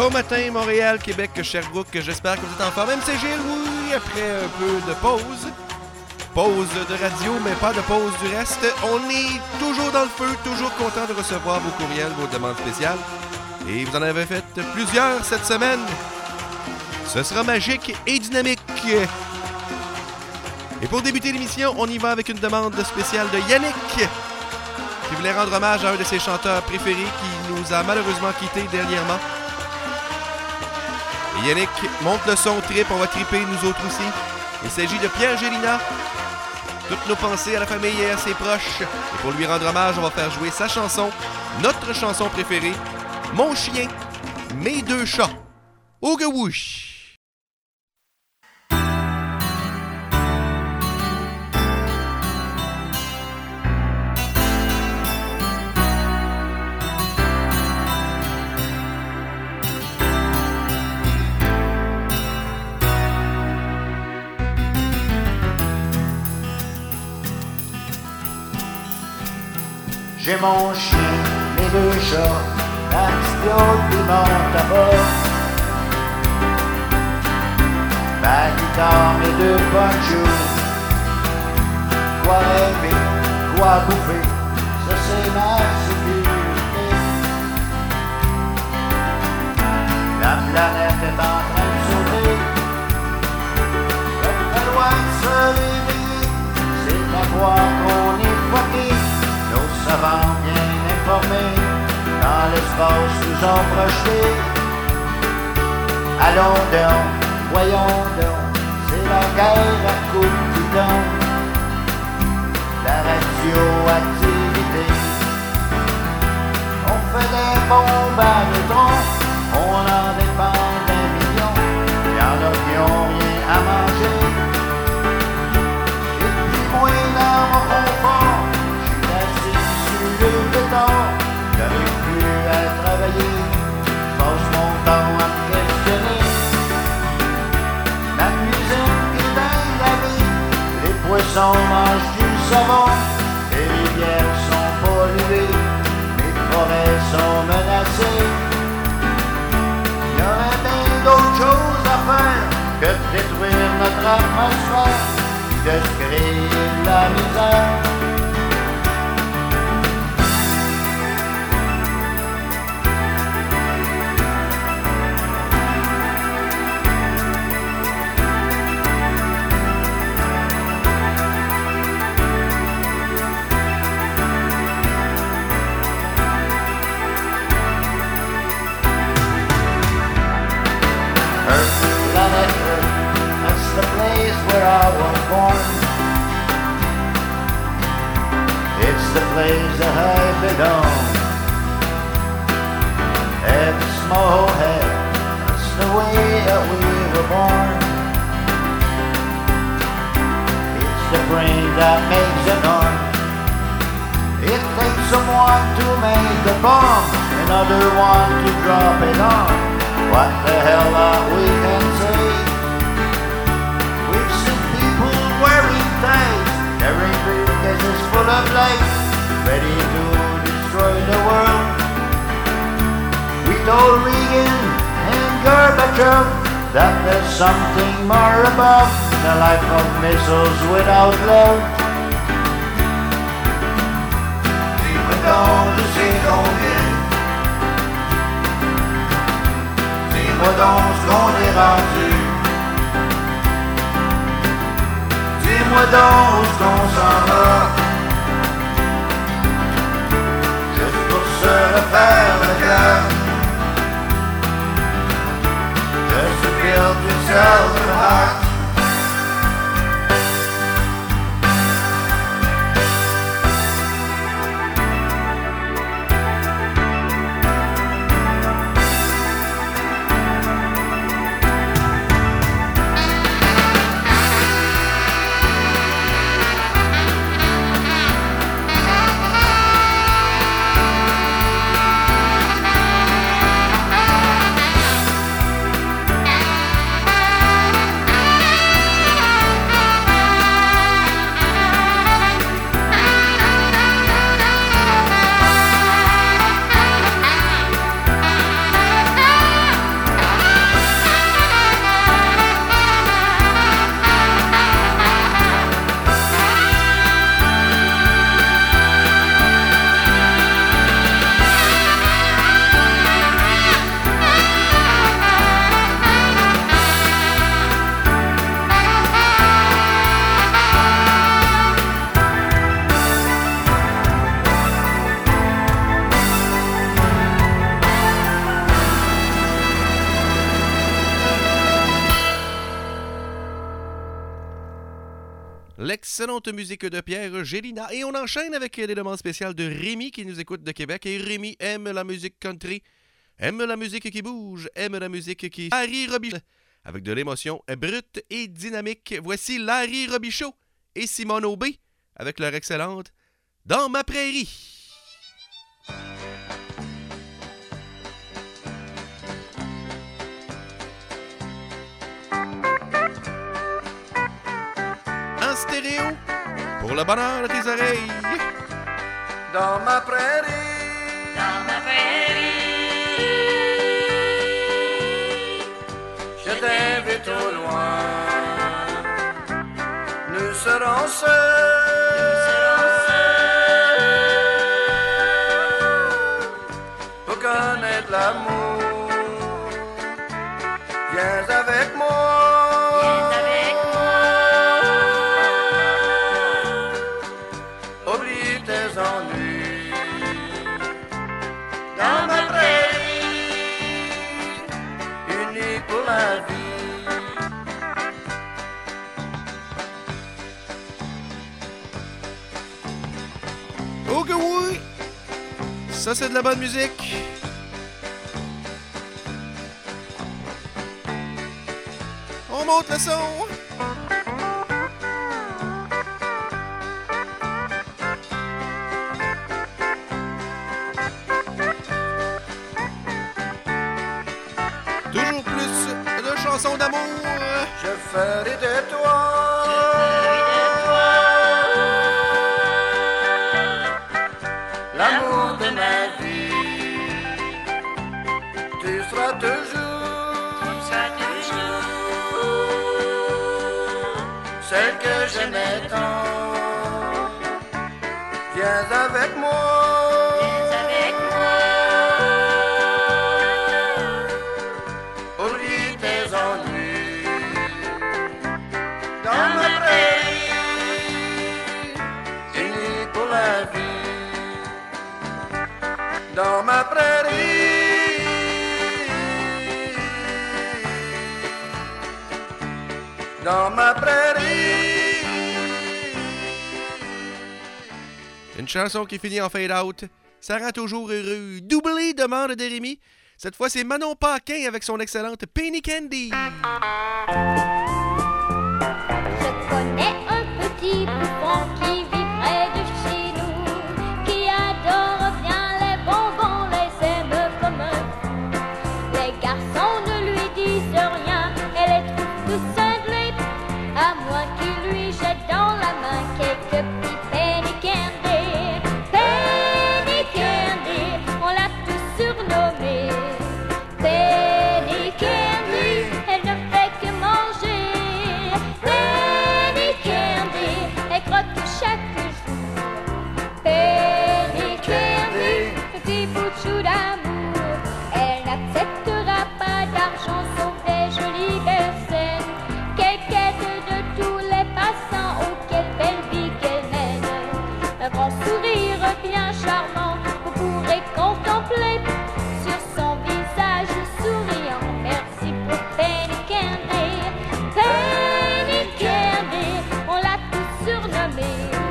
Bon matin, Montréal, Québec, Sherbrooke, j'espère que vous êtes en forme. Même c'est Gilles, oui, après un peu de pause. Pause de radio, mais pas de pause du reste. On est toujours dans le feu, toujours content de recevoir vos courriels, vos demandes spéciales. Et vous en avez fait plusieurs cette semaine. Ce sera magique et dynamique. Et pour débuter l'émission, on y va avec une demande spéciale de Yannick, qui voulait rendre hommage à un de ses chanteurs préférés qui nous a malheureusement quittés dernièrement. Et Yannick, monte le son, trip, on va triper nous autres aussi. Il s'agit de Pierre Gélina. Toutes nos pensées à la famille et à ses proches. Et pour lui rendre hommage, on va faire jouer sa chanson, notre chanson préférée, Mon chien, mes deux chats. Ougawouch! J'ai mon chien, mes deux chats, la petite piole qui monte à bord. Ma guitare, mes deux ponchos. Quoi rêver, quoi bouffer, ça c'est ma sécurité. La planète est en train de sauter. C'est très loin de se réveiller, c'est à voir qu'on est fucké. Nos savants bien informés, dans l'espace nous ont projetés. Allons donc, voyons donc, c'est la guerre à coups de bidon. La radioactivité, on fait des bombes à neutrons, on en dépend d'un million. Y'en a qui ont rien à manger, et puis moi dans mon confort, le béton, j'arrive plus à travailler, je passe mon temps à me questionner. La cuisine est dans la vie, les poissons mangent du savon, les rivières sont polluées, les forêts sont menacées. Il y aurait bien d'autres choses à faire que de détruire notre atmosphère, de se créer de la misère. The place that I belong. Every small head, that's the way that we were born. It's the brain that makes the noise. It takes someone to make the bomb, another one to drop it on. What the hell are we can say? We've seen people wearing ties, carrying briefcases full of light, ready to destroy the world. We told Reagan and Gorbachev that there's something more above the life of missiles without love. Dis-moi donc de c'est combien, dis-moi donc ce qu'on est rendu, dis-moi donc où ce qu'on s'en va. Se refaire le cœur, just to build yourself a heart. l'excellente musique de Pierre Gélina. Et on enchaîne avec les demandes spéciales de Rémi qui nous écoute de Québec. Et Rémi aime la musique country, aime la musique qui bouge, aime la musique qui... Larry Robichaud, avec de l'émotion brute et dynamique. Voici Larry Robichaud et Simone Aubé avec leur excellente Dans ma prairie. En stéréo, pour le bonheur de tes oreilles. Dans ma prairie, je t'invite au loin. Nous serons seuls pour connaître l'amour. Viens avec moi. Oublie tes ennuis. Dans ma prairie, unique pour la vie. Oh que oui! Ça, c'est de la bonne musique. On monte le son. Toujours plus de chansons d'amour. Je ferai de toi l'amour de ma vie. Tu seras toujours celle que j'aimais tant. Viens avec moi. Oublie tes ennuis. Dans ma prairie, unique pour la vie. Dans ma prairie, dans ma prairie. Une chanson qui finit en fade-out. Ça rend toujours heureux. Doublé demande de Rémi. Cette fois, c'est Manon Paquin avec son excellente Penny Candy. Je connais un petit bouffon qui vit près de chez nous, qui adore bien les bonbons, les aime comme un fou. Les garçons ne lui disent rien et les trouvent tout cinglés, à moins qu'il lui jette dans la main quelques petits penny candy. Penny candy, on l'a tous surnommé. Penny candy, elle ne fait que manger. Penny candy, elle croque chaque jour. Penny candy, petit bout de chou d'amour. Elle n'acceptera pas d'argent sauf des jolies belles scènes. Qu'elle quête de tous les passants, oh quelle belle vie qu'elle mène. Un grand sourire bien charmant, vous pourrez contempler sur son visage souriant. Merci pour Penny Candy. Penny Candy, on l'a tous surnommé.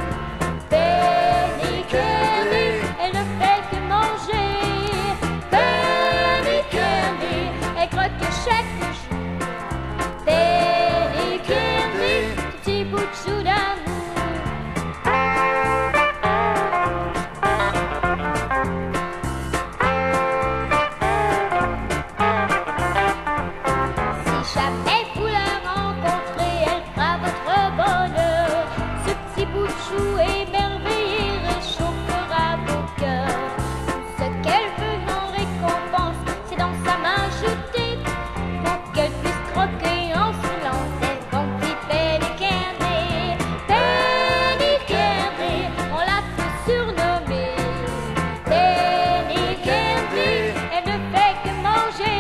Penny Candy, elle ne fait que manger. Penny Candy, elle croque chaque jour. Penny Candy, petit bout de chou d'amour. Si jamais vous la rencontrez, elle fera votre bonheur. Ce petit bout de chou émerveillé réchauffera vos cœurs. Tout ce qu'elle veut en récompense, c'est dans sa main jetée, pour qu'elle puisse croquer en silence des bons petits Penny Candy. Penny Candy, on l'a tous surnommé. Penny Candy, elle ne fait que manger.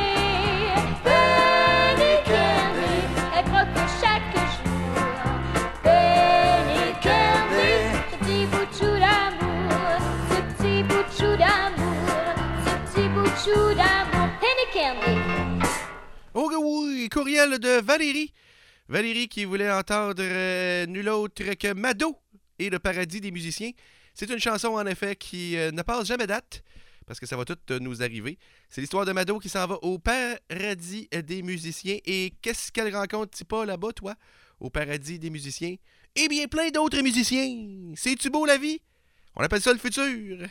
Penny Candy, elle croque chaque jour. Penny Candy, ce petit bout de chou d'amour, ce petit bout de chou d'amour, ce petit bout de chou d'amour. Penny Candy. Oh que oui! Courriel de Valérie. Valérie qui voulait entendre nul autre que Mado et le paradis des musiciens. C'est une chanson, en effet, qui ne passe jamais date, parce que ça va tout nous arriver. C'est l'histoire de Mado qui s'en va au paradis des musiciens. Et qu'est-ce qu'elle rencontre pas là-bas, toi, au paradis des musiciens? Eh bien, plein d'autres musiciens. C'est-tu beau, la vie? On appelle ça le futur.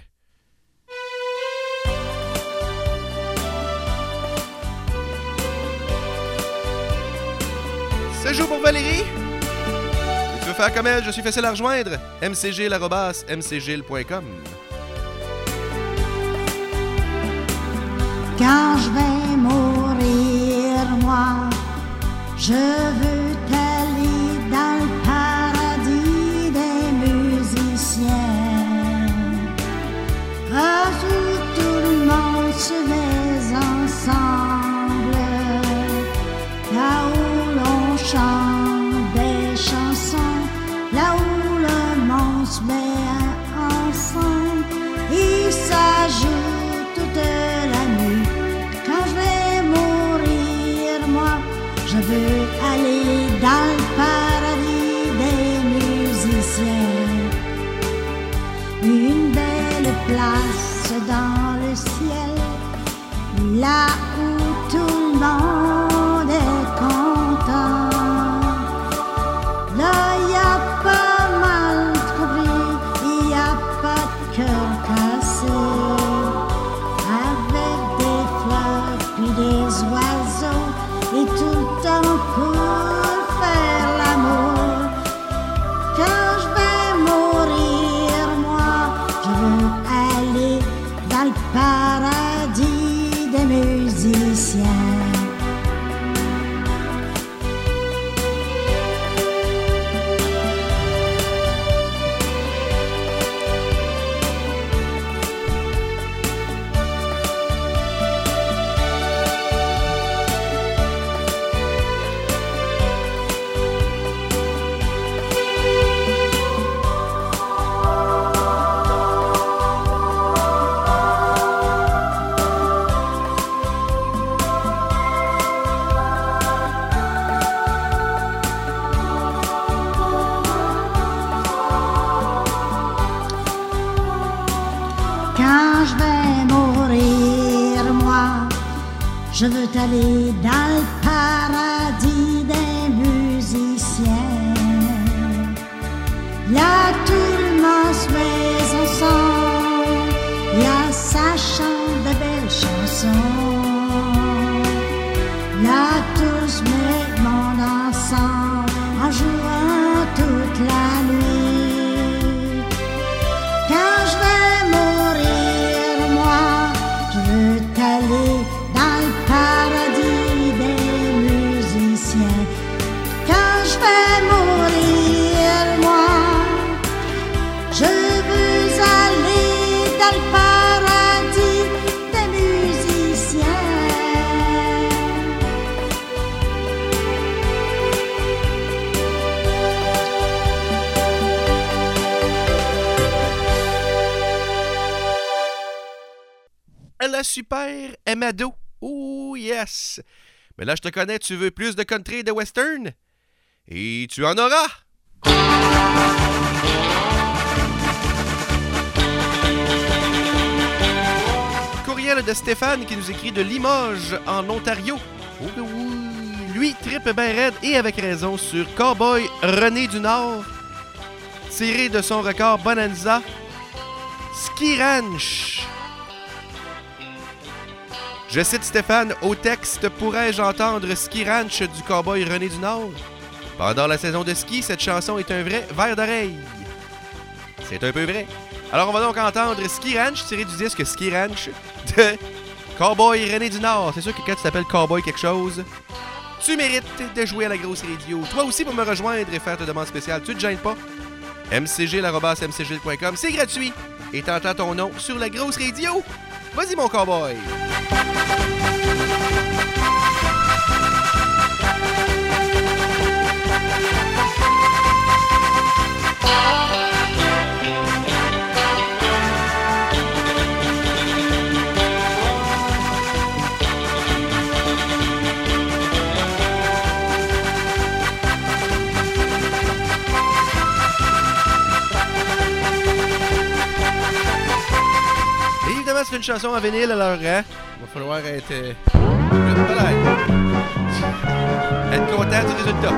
Ce jour pour Valérie. Tu veux faire comme elle, je suis facile à rejoindre. mcgil@mcgil.com. Quand je vais mourir, moi, je veux aller dans le paradis des musiciens, où tout le monde se met ensemble, là où l'on chante des chansons, là où le monde se met ensemble, et ça joue toute la nuit. Quand je vais mourir, moi, je veux aller dans le paradis des musiciens. Une belle place dans le ciel, là où tout le monde est content. Là, y a pas mal compris, y a pas de cœur cassé. Avec des fleurs puis des oiseaux et tout le temps pour faire l'amour. Quand je vais mourir, moi, je veux aller dans le paradis des musiciens. Quand je vais mourir, moi, je veux aller dans le paradis des musiciens. Là, tout le monde se met ensemble, là, ça chante de belles chansons. Là, tous met le monde ensemble, en jouant toute la nuit. Quand je vais mourir, moi, je veux aller dans le paradis des musiciens. Quand je vais mourir, moi, je veux aller dans le paradis des musiciens. La super Mado. Oh yes! Mais là, je te connais, tu veux plus de country et de western? Et tu en auras! Courriel de Stéphane qui nous écrit de Limoges, en Ontario. Oh oui! Lui, trippe ben raide et avec raison sur Cowboy René du Nord, tiré de son record Bonanza Ski Ranch. Je cite Stéphane au texte « Pourrais-je entendre Ski Ranch du Cowboy René du Nord? Pendant la saison de ski, cette chanson est un vrai verre d'oreille. » C'est un peu vrai. Alors on va donc entendre Ski Ranch tiré du disque Ski Ranch de Cowboy René du Nord. C'est sûr que quand tu t'appelles Cowboy quelque chose, tu mérites de jouer à la grosse radio. Toi aussi pour me rejoindre et faire ta demande spéciale, tu te gênes pas. mcgil@mcgil.com, c'est gratuit. Et t'entends ton nom sur la grosse radio. Vas-y mon cowboy! c'est une chanson en vinyle, alors, hein? Il va falloir être... être content du résultat.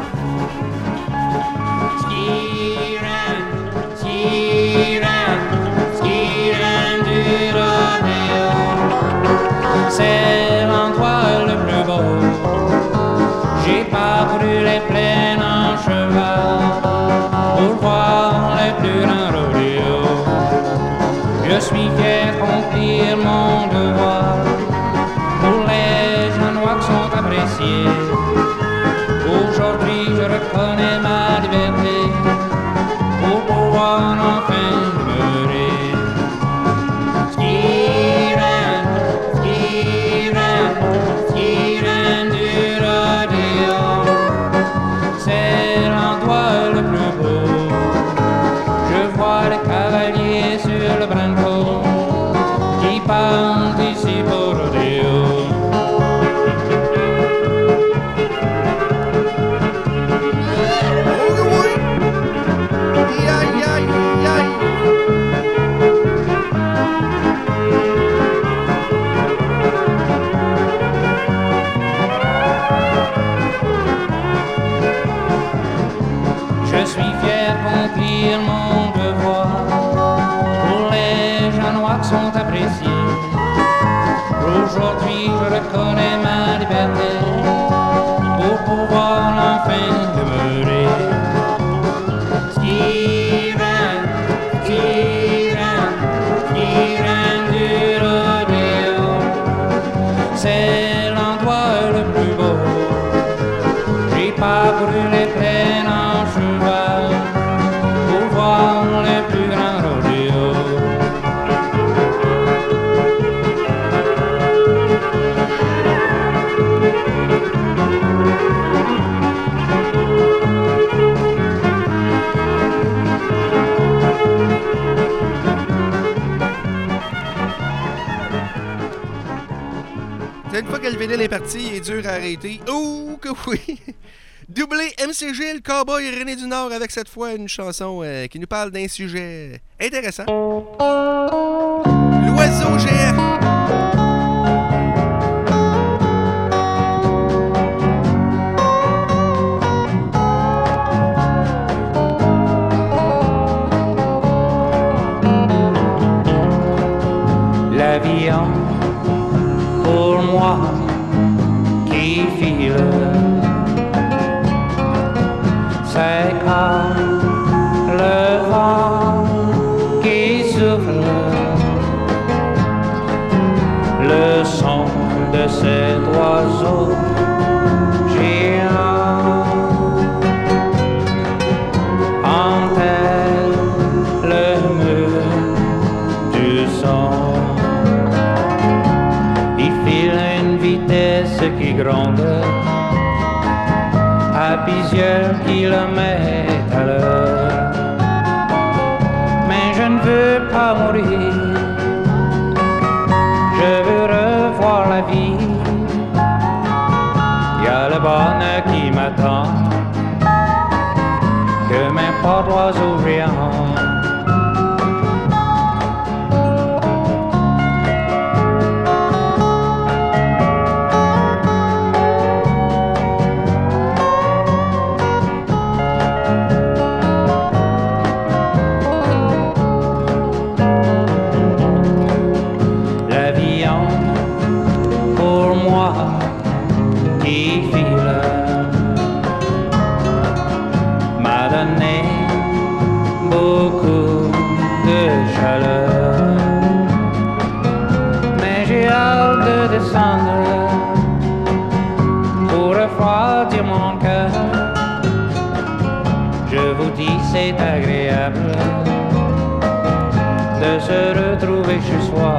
C'est l'endroit le plus beau. J'ai parcouru les plaines en cheval pour voir les plus grands rodéos. Je suis fier d'accomplir mon devoir pour les gens noirs qui sont appréciés. Aujourd'hui je reconnais ma liberté pour pouvoir enfin demeurer. Skiren du rodéo, c'est l'endroit le plus beau. Je vois les cavaliers sur le branco qui partent ici pour rodéo. Je suis fier d'accomplir mon devoir pour les gens noirs qui sont appréciés. Aujourd'hui je reconnais ma liberté pour pouvoir enfin demeurer. Skiren, Skiren, Skiren du rodéo, c'est l'endroit le plus beau. J'ai parcouru les plaines en cheval pour voir les plus grands rodéos. Une fois que le vinyle est parti, il est dur à arrêter. Oh que oui! Doublé MCG, le cowboy René du Nord, avec cette fois une chanson qui nous parle d'un sujet intéressant. L'oiseau géant. L'avion pour moi qui file, c'est comme le vent qui souffle, le son de cet oiseau géant enterre le mur du son. Il file à une vitesse qui gronde à plusieurs kilomètres à l'heure. Mais je ne veux pas mourir, je veux revoir la vie. Il y a le bonheur qui m'attend, que m'importe l'oiseau géant. C'est agréable de se retrouver chez soi,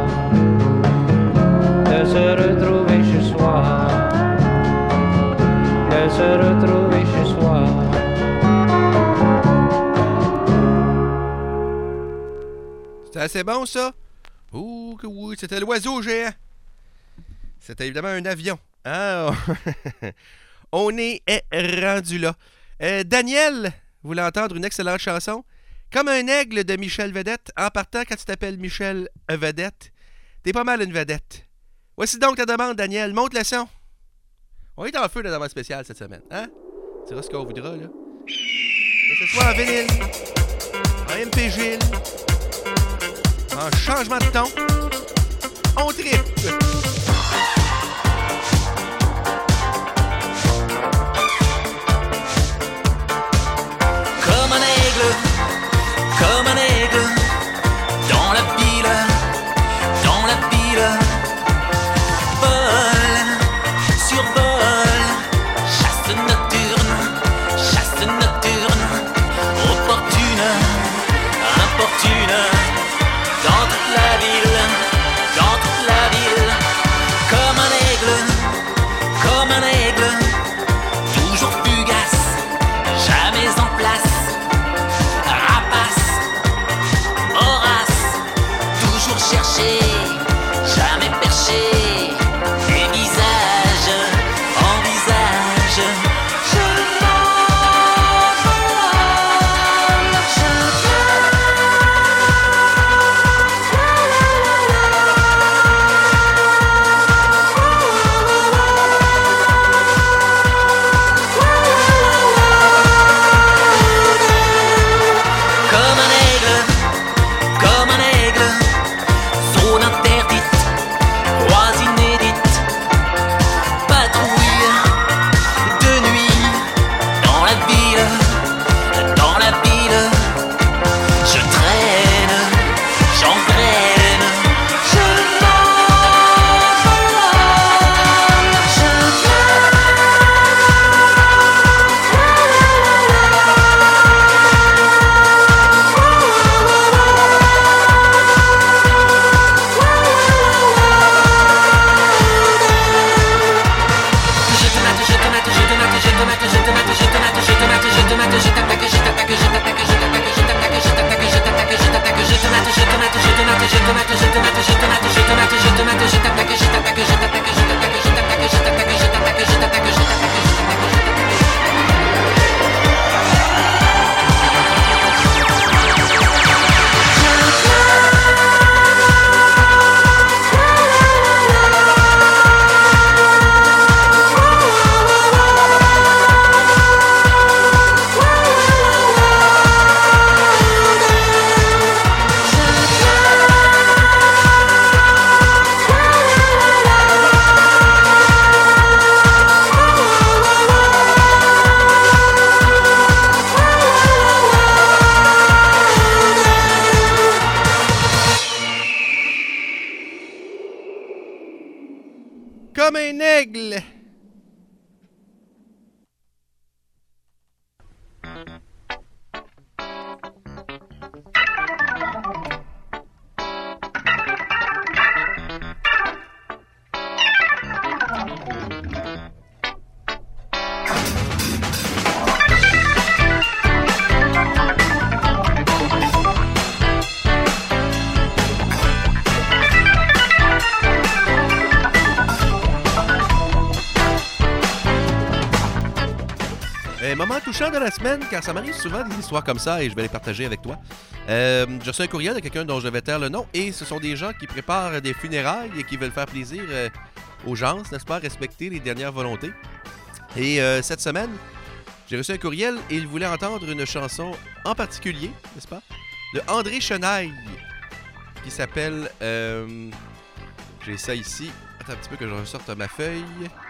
de se retrouver chez soi, de se retrouver chez soi. C'était assez bon, ça? Oh, que oui, c'était l'oiseau géant. C'était évidemment un avion. Ah, on est rendu là. Daniel voulait entendre une excellente chanson. Comme un aigle de Michel Vedette. En partant, quand tu t'appelles Michel Vedette, T'es pas mal une vedette. Voici donc ta demande, Daniel. Monte le son. On est en feu de la demande spéciale cette semaine, hein? Tu diras ce qu'on voudra, là. Que ce soit en vinyle, en MPG, en changement de ton, on tripe. Comme un aigle, dans la ville, vole, survole, chasse nocturne, opportune, importune, dans toute la ville, comme un aigle, toujours fugace, jamais en place. Chercher, jamais perché, et visage en visage, je m'envole, comme un aigle. Zone interdite, voie inédite, patrouille de nuit dans la ville, je traîne, j'engraine, je m'envole, Comme un aigle. Moment touchant de la semaine, car ça m'arrive souvent des histoires comme ça et je vais les partager avec toi. J'ai reçu un courriel de quelqu'un dont je vais taire le nom et ce sont des gens qui préparent des funérailles et qui veulent faire plaisir aux gens, n'est-ce pas, respecter les dernières volontés. Et cette semaine, j'ai reçu un courriel et il voulait entendre une chanson en particulier, n'est-ce pas, de André Chenaille, qui s'appelle... j'ai ça ici. Attends un petit peu que je ressorte ma feuille.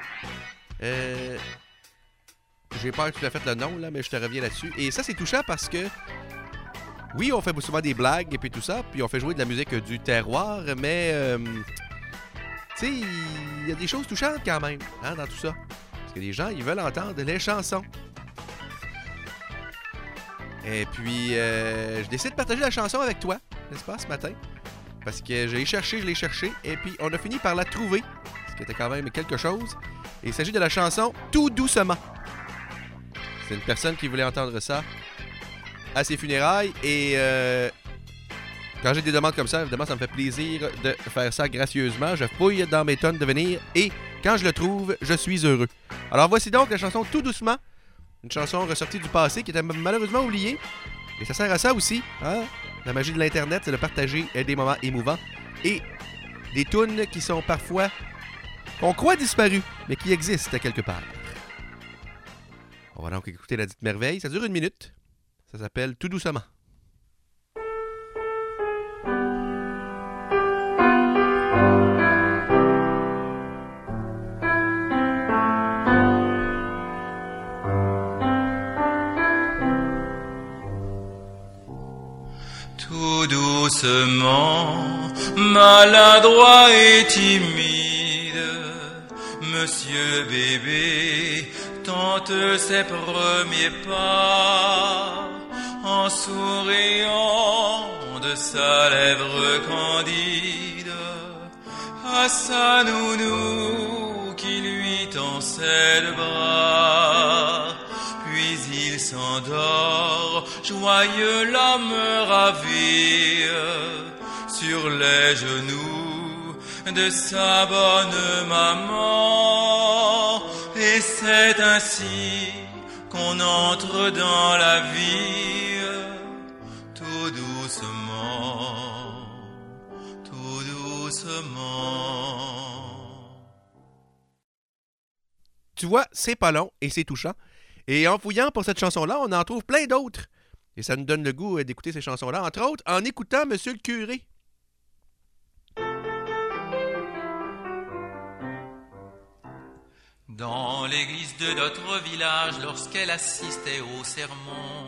J'ai peur que tu l'aies fait le nom, là, mais je te reviens là-dessus. Et ça, c'est touchant parce que, oui, on fait souvent des blagues et puis tout ça, puis on fait jouer de la musique du terroir, mais, tu sais, il y a des choses touchantes quand même, hein, dans tout ça. Parce que les gens, ils veulent entendre les chansons. Et puis, je décide de partager la chanson avec toi, n'est-ce pas, ce matin? Parce que je l'ai cherché, et puis on a fini par la trouver, ce qui était quand même quelque chose. Et il s'agit de la chanson « Tout doucement ». C'est une personne qui voulait entendre ça à ses funérailles. Et quand j'ai des demandes comme ça, évidemment, ça me fait plaisir de faire ça gracieusement. Je fouille dans mes tonnes de venir et quand je le trouve, je suis heureux. Alors voici donc la chanson Tout doucement. Une chanson ressortie du passé qui était malheureusement oubliée. Et ça sert à ça aussi. Hein? La magie de l'Internet, c'est de partager des moments émouvants. Et Des tunes qui sont parfois, qu'on croit disparues, mais qui existent quelque part. On va donc écouter la dite merveille. Ça dure 1 minute. Ça s'appelle Tout doucement. Tout doucement, maladroit et timide, Monsieur bébé tente ses premiers pas, en souriant de sa lèvre candide, à sa nounou qui lui tend ses bras. Puis il s'endort, joyeux l'homme ravi, sur les genoux de sa bonne maman. Et c'est ainsi qu'on entre dans la vie, tout doucement, tout doucement. Tu vois, c'est pas long et c'est touchant. Et en fouillant pour cette chanson-là, on en trouve plein d'autres. Et ça nous donne le goût d'écouter ces chansons-là, entre autres en écoutant Monsieur le curé. Dans l'église de notre village, lorsqu'elle assistait au sermon,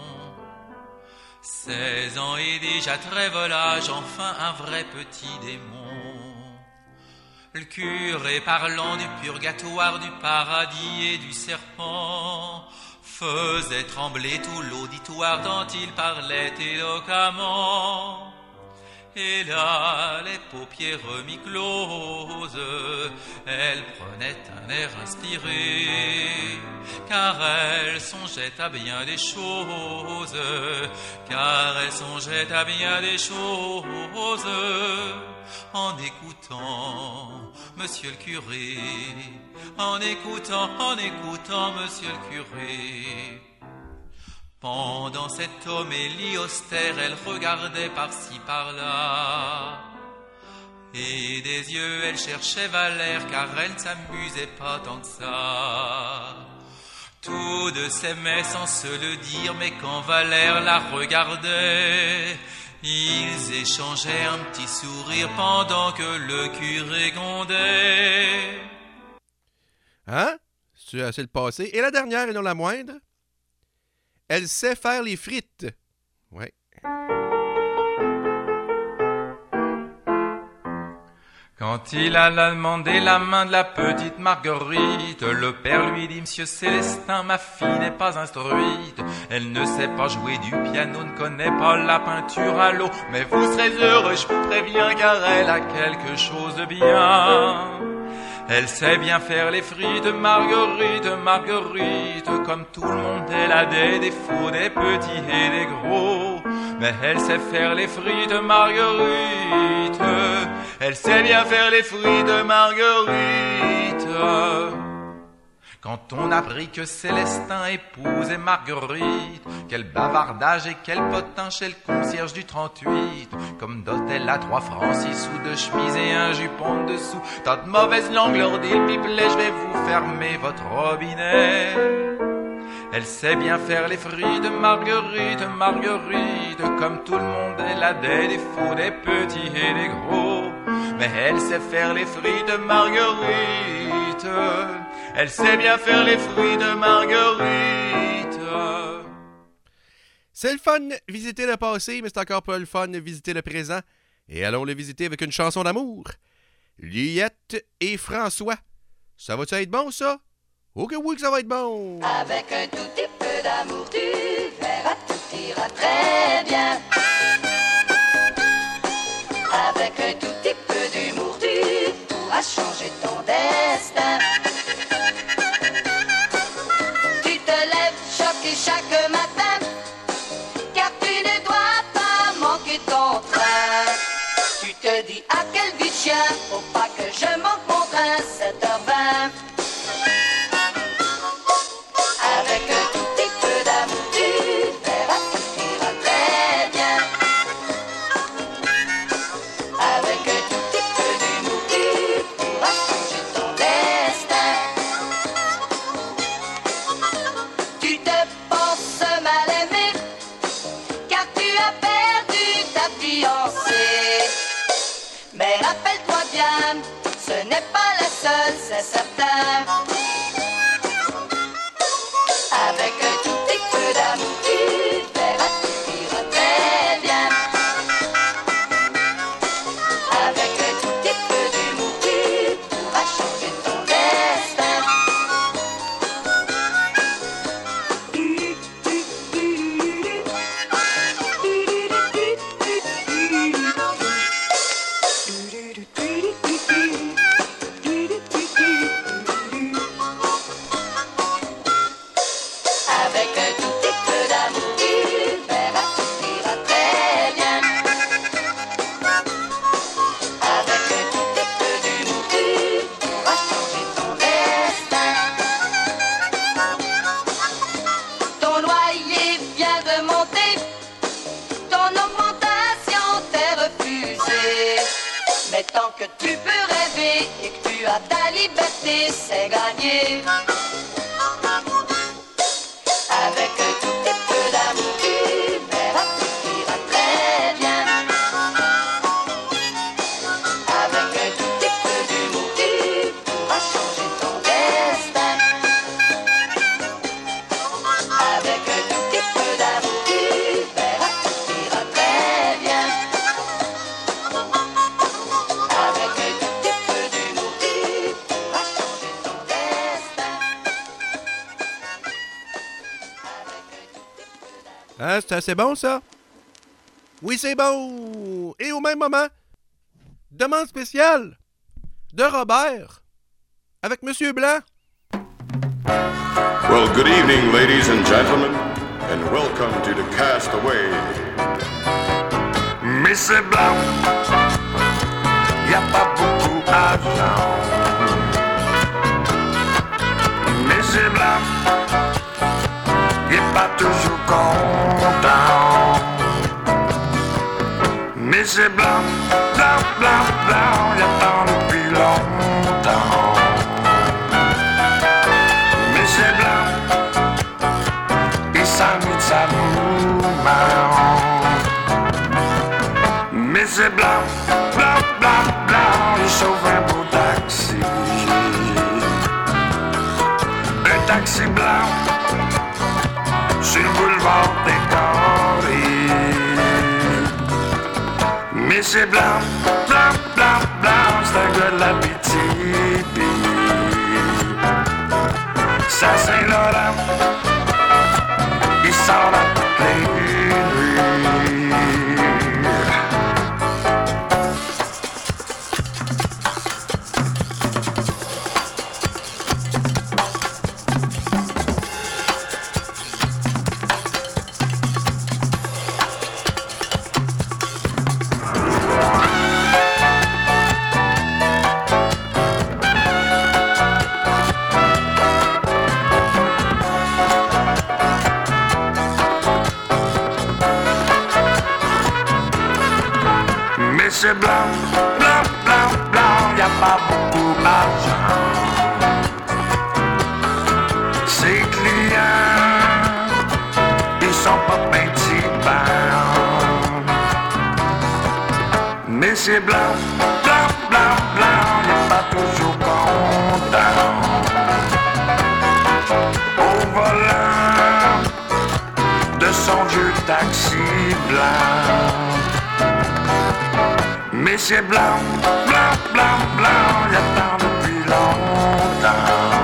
16 ans et déjà très volage, enfin un vrai petit démon. Le curé parlant du purgatoire, du paradis et du serpent, faisait trembler tout l'auditoire tant il parlait éloquemment. Et là, les paupières mi-closes, elle prenait un air inspiré, car elle songeait à bien des choses, car elle songeait à bien des choses, en écoutant Monsieur le curé, en écoutant Monsieur le curé. Pendant cette homélie austère, elle regardait par-ci par-là, et des yeux elle cherchait Valère, car elle ne s'amusait pas tant que ça. Tous deux s'aimaient sans se le dire, mais quand Valère la regardait, ils échangeaient un petit sourire pendant que le curé grondait. Hein? C'est le passé. Et la dernière, et non la moindre, elle sait faire les frites. Ouais. Quand il alla demander la main de la petite Marguerite, le père lui dit: Monsieur Célestin, ma fille n'est pas instruite. Elle ne sait pas jouer du piano, ne connaît pas la peinture à l'eau. Mais vous serez heureux, je vous préviens, car elle a quelque chose de bien. Elle sait bien faire les frites, Marguerite, Marguerite. Comme tout le monde, elle a des défauts, des petits et des gros. Mais elle sait faire les frites, Marguerite. Elle sait bien faire les frites, Marguerite. Quand on apprit que Célestin épousait Marguerite, quel bavardage et quel potin chez le concierge du 38. Comme dot, elle a 3 francs 6 sous de chemise et un jupon de dessous. Tant de mauvaise langue leur dit le pipelet, je vais vous fermer votre robinet. Elle sait bien faire les frites, Marguerite, Marguerite. Comme tout le monde, elle a des défauts, des petits et des gros. Mais elle sait faire les frites, Marguerite. Elle sait bien faire les frites, Marguerite. C'est le fun visiter le passé, mais c'est encore pas le fun visiter le présent. Et allons le visiter avec une chanson d'amour. Liette et François. Ça va-tu être bon, ça? Oh que oui que ça va être bon! Avec un tout petit peu d'amour, tu verras, tout ira très bien. Avec un tout petit peu d'humour, tu pourras changer ton destin. Tu te lèves choqué chaque matin, car tu ne dois pas manquer ton train. Tu te dis, ah quelle vie de chien, faut pas que je manque mon train, 7h20. Avec un tout petit peu d'amour, tu verras, tout ira très bien. Avec un tout petit peu d'humour, Mais rappelle-toi bien, ce n'est pas la seule, c'est certain. Avec un tout petit peu d'amour, tu verras, tu iras très bien. Avec un tout petit peu d'humour, tu pourras changer ton destin. Avec un tout petit peu d'amour, tu verras, tout ira très bien. Avec un tout petit peu d'humour, tu pourras changer ton destin. Ton loyer vient de monter, ton augmentation t'est refusée. Mais tant que tu peux rêver et que tu as ta liberté, c'est gagné. Avec un tout petit peu d'amour, tu verras, tout ira très bien. Avec un tout petit peu d'humour, tu pourras changer ton destin. Avec un tout petit peu d'amour, tu verras, tout ira très bien. Avec un tout petit peu d'humour, tu pourras changer ton destin. Hein, c'est assez bon, ça? Oui, c'est bon! Et au même moment, demande spéciale de Robert avec Monsieur Blanc. Well, good evening, ladies and gentlemen, and welcome to the Castaway. Mr. Blanc, y a pas beaucoup d'argent. Mr. Blanc, y est pas toujours content. Mr. Blanc, Blanc, Blanc, Blanc, y attend depuis longtemps. Mr. Blanc, il s'ennuie de sa maman. Mr. Blanc, Blanc, Blanc, Blanc, il chauffe un beau taxi. Un taxi blanc sur le boulevard des Corées. Mr. Blanc, Blanc, Blanc, Blanc, c'est un gars de la BTB. Ça Saint-Laurent, il sort à toutes les nuits. Monsieur Blanc, Blanc, Blanc, Blanc, y a pas beaucoup d'argent. Ses clients, ils sont pas principaux. Monsieur Blanc, Blanc, Blanc, Blanc, y a pas toujours content. Au volant de son vieux taxi blanc. Monsieur Blanc, Blanc, Blanc, Blanc, il attend depuis longtemps.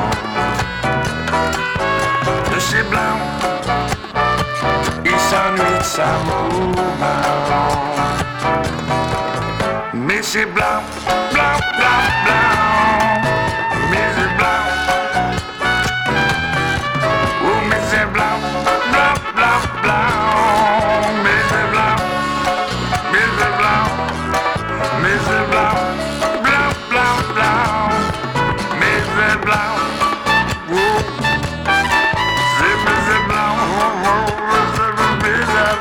Monsieur Blanc, il s'ennuie de sa maman. Monsieur Blanc, Blanc, Blanc, Blanc, Monsieur Blanc. Oh, Monsieur Blanc, Blanc, Blanc, Blanc, Monsieur Blanc, Monsieur Blanc. Mr. Blanc, Blanc, Blanc, Blanc, Mr. Blanc, whoa, c'est Mr. Blanc, Mr.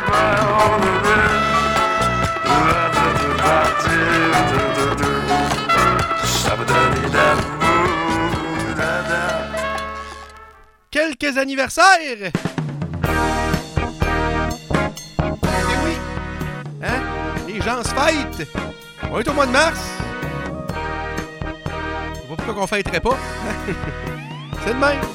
Quelques anniversaires! Eh oui! Hein? Les gens se fêtent. On est au mois de mars. Je sais pas pourquoi qu'on fêterait pas. C'est le même.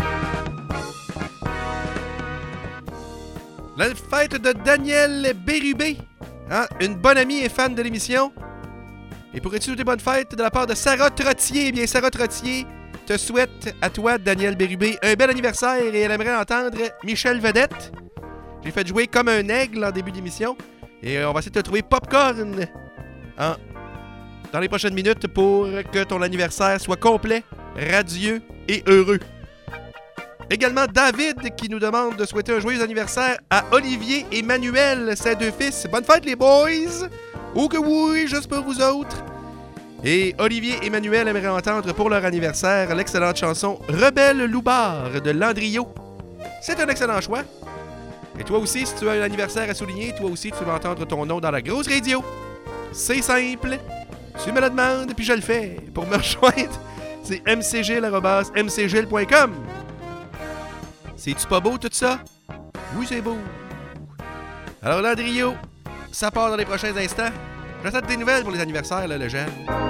La fête de Daniel Bérubé. Hein? Une bonne amie et fan de l'émission. Et pourrais-tu souhaiter bonne fête de la part de Sarah Trottier? Eh bien, Sarah Trottier te souhaite à toi, Daniel Bérubé, un bel anniversaire et elle aimerait entendre Michel Vedette. J'ai fait jouer comme un aigle en début d'émission. Et on va essayer de te trouver Popcorn dans les prochaines minutes pour que ton anniversaire soit complet, radieux et heureux. Également David qui nous demande de souhaiter un joyeux anniversaire à Olivier et Manuel, ses deux fils. Bonne fête les boys! Oh que oui, juste pour vous autres! Et Olivier et Manuel aimeraient entendre pour leur anniversaire l'excellente chanson Rebelle Loubard de Landriot. C'est un excellent choix. Et toi aussi, si tu as un anniversaire à souligner, toi aussi tu vas entendre ton nom dans la grosse radio. C'est simple. Tu me le demandes, puis je le fais. Pour me rejoindre, c'est mcgil@mcgil.com. C'est-tu pas beau tout ça? Oui, c'est beau. Alors Landriot, ça part dans les prochains instants. J'attends des nouvelles pour les anniversaires, là, le jeune.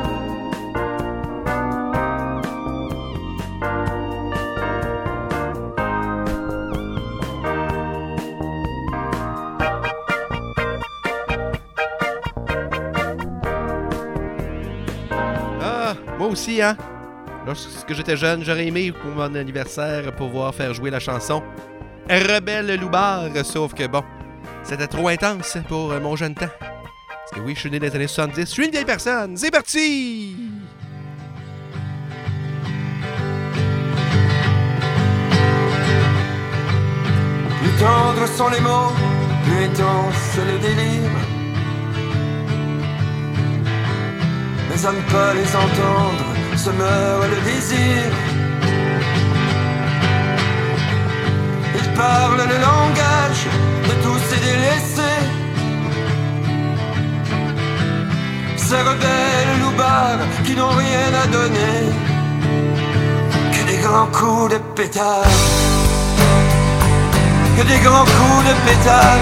Moi aussi, hein? Lorsque j'étais jeune, j'aurais aimé pour mon anniversaire pouvoir faire jouer la chanson Rebelle Loubard, sauf que bon, c'était trop intense pour mon jeune temps. Parce que oui, je suis né dans les années 70, je suis une vieille personne. C'est parti! Plus tendres sont les mots, plus intense le délire. Mais à ne pas les entendre, se meurt le désir. Ils parlent le langage de tous ces délaissés. Ces rebelles loupards qui n'ont rien à donner que des grands coups de pétard. Que des grands coups de pétard.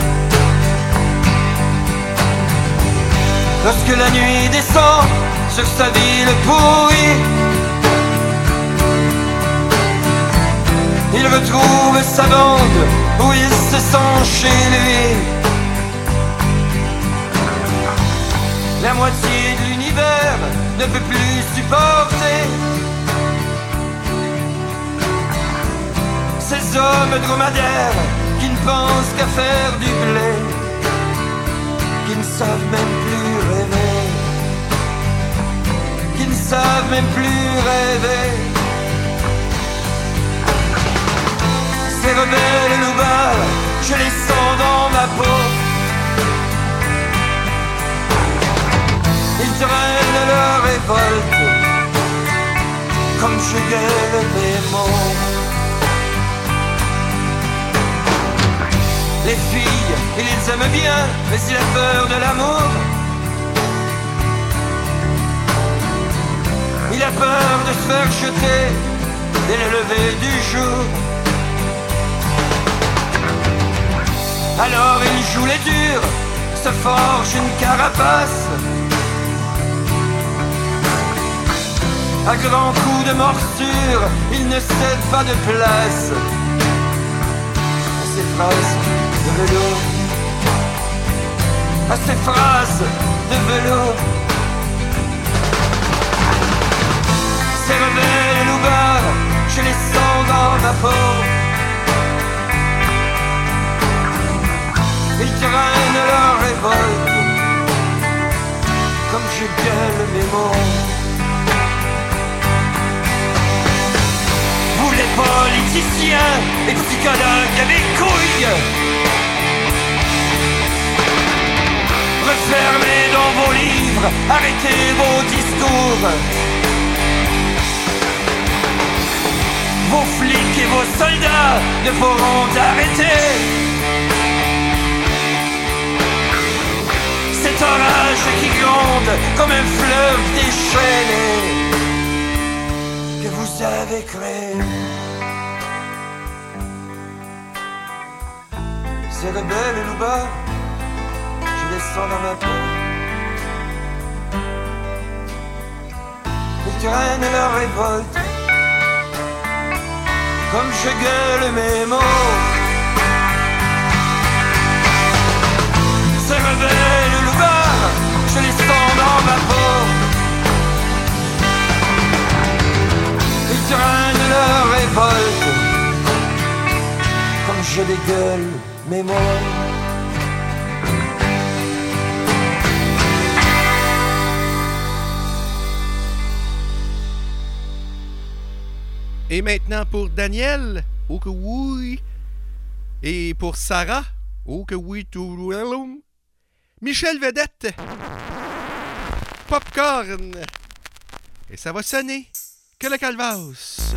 Lorsque la nuit descend sur sa ville pourrie, il retrouve sa bande où il se sent chez lui. La moitié de l'univers ne peut plus supporter ces hommes dromadaires qui ne pensent qu'à faire du blé, qui ne savent même plus rêver, qui ne savent même plus rêver. Ces rebelles loupards, je les sens dans ma peau. Ils traînent leur révolte comme je gueule mes mots. Les filles, ils les aiment bien, mais il a peur de l'amour. Il a peur de se faire jeter dès le lever du jour. Alors il joue les durs, se forge une carapace. À grands coups de morsure, il ne cède pas de place. Ces phrases de velours, à ces phrases de velours. Ces rebelles loupards, je les sens dans ma peau. Ils traînent leur révolte comme je gueule mes mots. Vous les politiciens et psychologues avec couilles, refermez dans vos livres, arrêtez vos discours. Vos flics et vos soldats ne pourront arrêter cet orage qui gronde comme un fleuve déchaîné que vous avez créé. Ces rebelles loupards, je les sang dans ma peau. Ils traînent leur révolte, comme je gueule mes mots. Ces rebelles loupards, je les sens dans ma peau. Ils traînent leur révolte, comme je dégueule mes mots. Et maintenant pour Daniel, oh que oui. Et pour Sarah, oh que oui, tout. Michel Vedette, Popcorn. Et ça va sonner que le calvasse.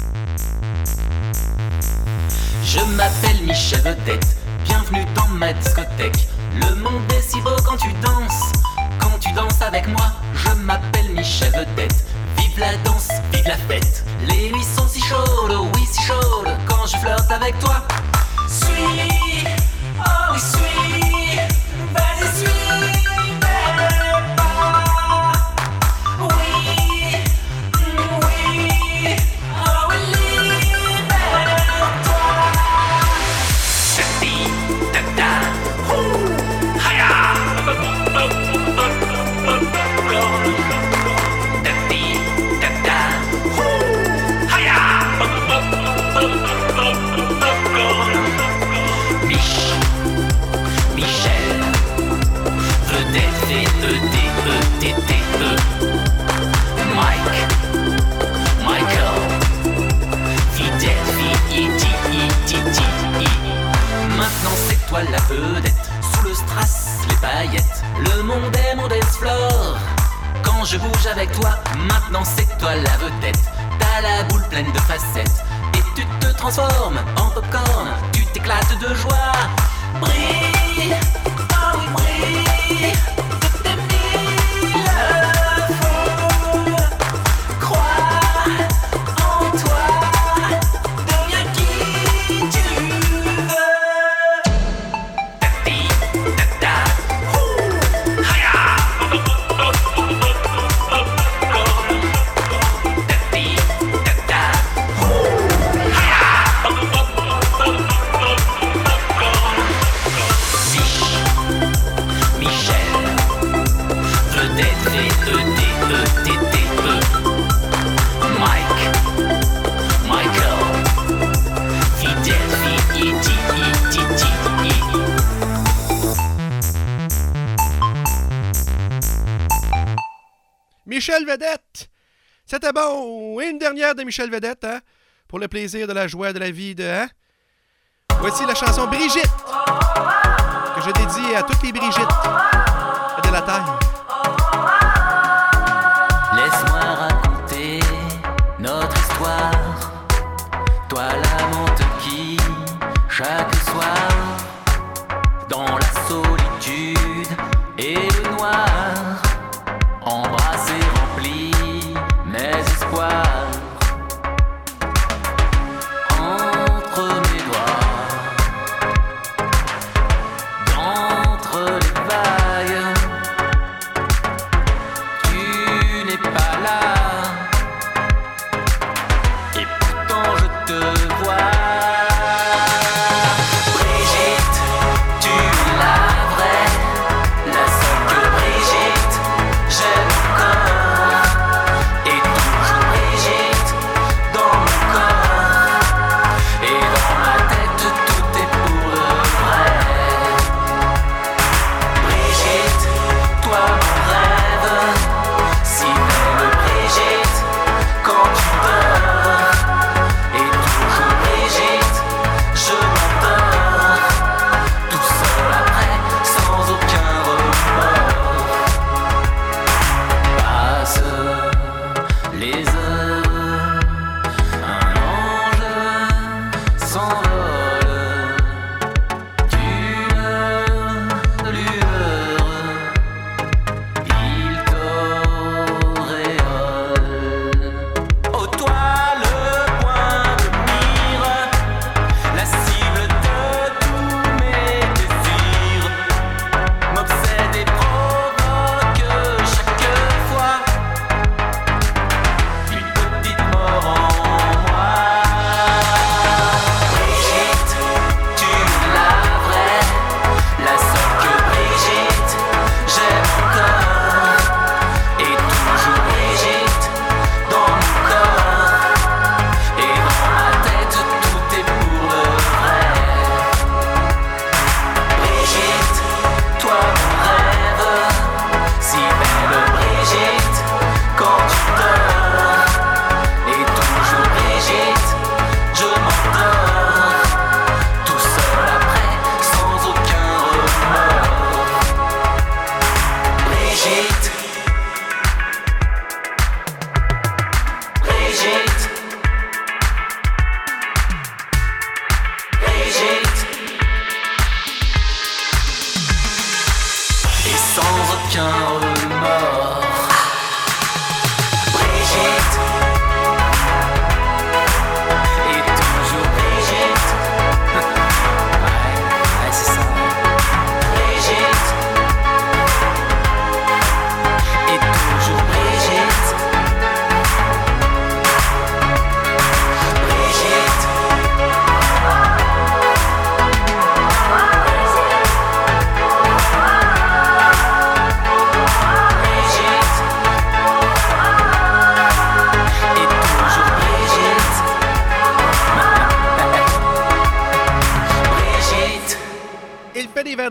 Je m'appelle Michel Vedette, bienvenue dans ma discothèque. Le monde est si beau quand tu danses avec moi. Je m'appelle Michel Vedette, vive la danse, vive la fête. Les nuits sont si chaudes, oh oui si chaudes, quand je flirte avec toi. Suis, oh oui suis, vas-y suis, mes pas. Oui, oui, oh oui, libère-toi. Tati, tata, ouh, haya. Tati, tata, ouh, haya. Michel, vedette, V-E-D-E-T-T-E. Michael, fidèle, V-I-D-I-D-D-I. Maintenant c'est toi la vedette, sous le strass, les paillettes. Le monde est mon dance floor. Quand je bouge avec toi, maintenant c'est toi la vedette. T'as la boule pleine de facettes et tu te transformes en popcorn. Tu t'éclates de joie. Brille, oh oui brille, de tes mille feux. Crois en toi, deviens qui tu veux. Tati, tata, ouh, haya. Tati, tata, ouh, haya. Michel, vedette, V-E-D-E-T-T-E. Michael, fidèle, V-I-D-I-D-D-I. Michel Vedette, c'était bon. Et une dernière de Michel Vedette, hein? Pour le plaisir de la joie de la vie de... Hein? Voici la chanson Brigitte, que je dédie à toutes les Brigitte de la taille. Laisse-moi raconter notre histoire. Toi l'amante qui, chaque soir, dans la solitude et le noir, embrasse et remplit mes espoirs. Entre mes doigts, d'entre les vagues,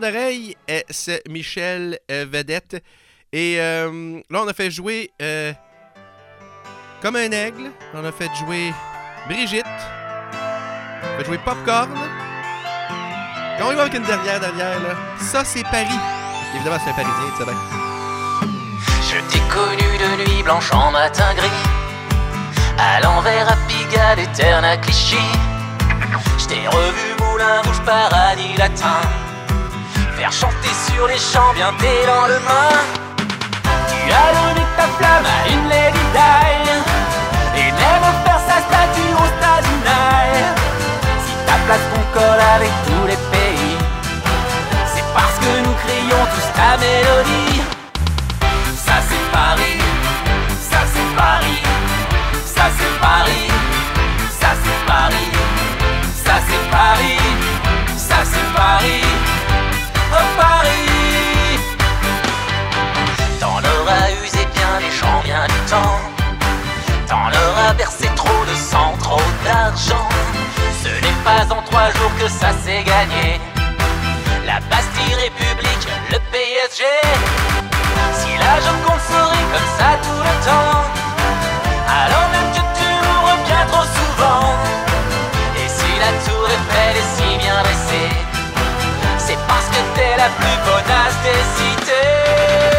d'oreille, c'est Michel Vedette. Et là, on a fait jouer Comme un aigle. On a fait jouer Brigitte. On a fait jouer Popcorn. Et on y va avec une dernière, là. Ça, c'est Paris. Parce qu'évidemment, c'est un Parisien, tu sais bien. Je t'ai connu de nuit blanche en matin gris, à l'envers, à Pigalle et Terne à Clichy. Je t'ai revu Moulin Rouge, paradis latin, faire chanter sur les champs bien dès lendemain. Tu as donné ta flamme à une Lady Di, et même faire sa statue au Stade Unai. Si ta place ton col avec tous les pays, c'est parce que nous crions tous ta mélodie. Ça c'est Paris, ça c'est Paris, ça c'est Paris, ça c'est Paris, ça c'est Paris, ça c'est Paris, oh Paris. T'en auras usé bien les gens, bien du temps, t'en auras versé trop de sang, trop d'argent. Ce n'est pas en 3 jours que ça s'est gagné, la Bastille République, le PSG. Si la Joconde sourit comme ça tout le temps, alors même que tu l'ouvres bien trop souvent. Et si la tour Eiffel est si bien dressée, c'est parce que t'es la plus bonasse des cités.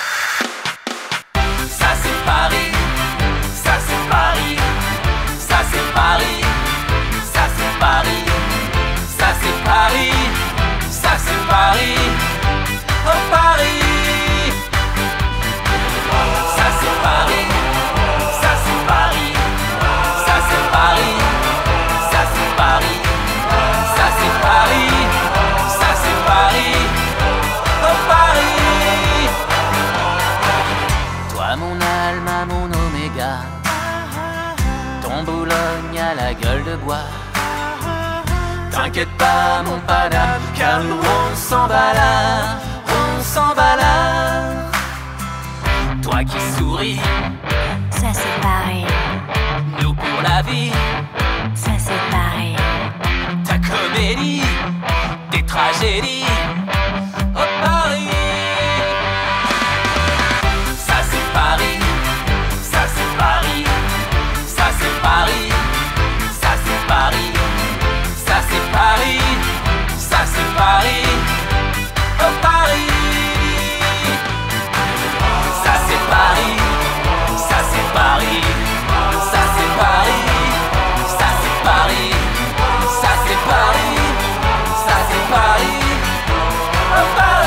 Ça c'est Paris, ça c'est Paris, ça c'est Paris, ça c'est Paris, ça c'est Paris, ça c'est Paris, oh Paris. Ça c'est Paris, ça c'est Paris, ça c'est Paris, ça c'est Paris, ça c'est Paris, ça c'est Paris, oh Paris. Toi mon alma, mon oméga, ton Boulogne à la gueule de bois. T'inquiète pas mon Paname, car nous on s'en va là, on s'en va là. Toi qui souris, ça c'est Paris. Nous pour la vie, ça c'est Paris. Ta comédie, tes tragédies, oh Paris. Ça c'est Paris, ça c'est Paris, ça c'est Paris, ça c'est Paris, ça c'est Paris, ça c'est Paris, oh Paris. Ça c'est Paris, ça c'est Paris, ça c'est Paris, ça c'est Paris, ça c'est Paris, ça c'est Paris, oh Paris.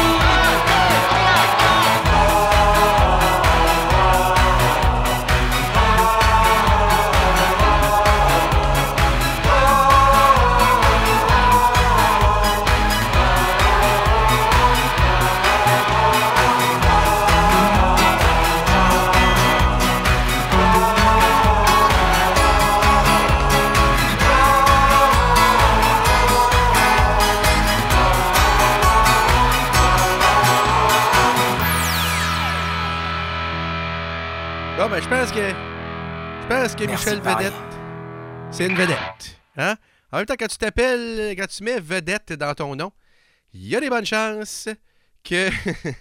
Bon, ben, je pense que Merci, Michel Paris. Vedette, c'est une vedette. Hein? En même temps, quand tu mets vedette dans ton nom, il y a des bonnes chances que,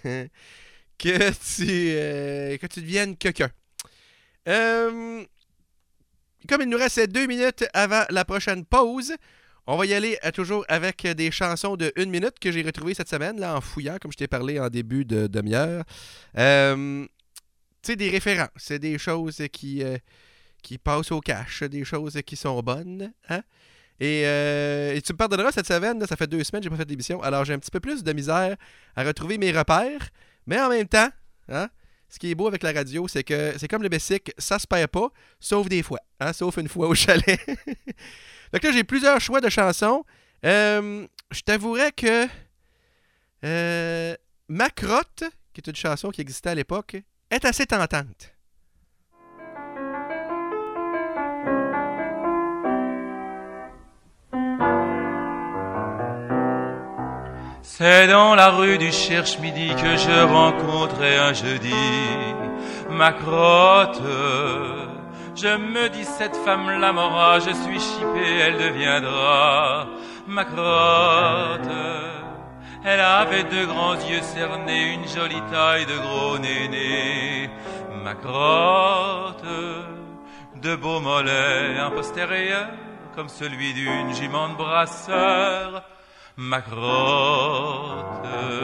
que tu deviennes quelqu'un. Comme il nous reste 2 minutes avant la prochaine pause, on va y aller toujours avec des chansons de 1 minute que j'ai retrouvées cette semaine, là, en fouillant, comme je t'ai parlé en début de demi-heure. Tu sais, des références, c'est des choses qui passent au cash, des choses qui sont bonnes. Hein? Et tu me pardonneras, cette semaine, là, ça fait 2 semaines que j'ai pas fait d'émission, alors j'ai un petit peu plus de misère à retrouver mes repères, mais en même temps, hein, ce qui est beau avec la radio, c'est que c'est comme le Bessic, ça se perd pas, sauf des fois, hein, sauf une fois au chalet. Donc là, j'ai plusieurs choix de chansons. Je t'avouerais que Ma Crotte, qui est une chanson qui existait à l'époque, est assez tentante. C'est dans la rue du Cherche-Midi que je rencontrais un jeudi ma crotte. Je me dis, cette femme-là m'aura, je suis chippé, elle deviendra ma crotte. Elle avait de grands yeux cernés, une jolie taille de gros néné. Ma crotte, de beaux mollets, un postérieur comme celui d'une jument de brasseur. Ma crotte,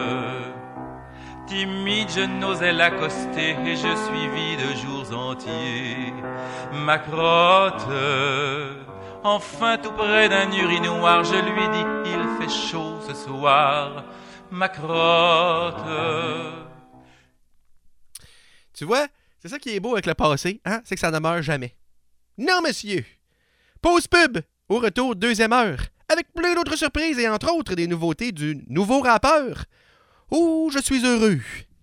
timide, je n'osais l'accoster et je suivis de jours entiers. Ma crotte, enfin tout près d'un urinoir, je lui dis il fait chaud ce soir. Ma crotte. Tu vois, c'est ça qui est beau avec le passé, hein? C'est que ça ne meurt jamais. Non, monsieur! Pause pub! Au retour, deuxième heure, avec plein d'autres surprises et entre autres des nouveautés du nouveau rappeur. Oh, je suis heureux!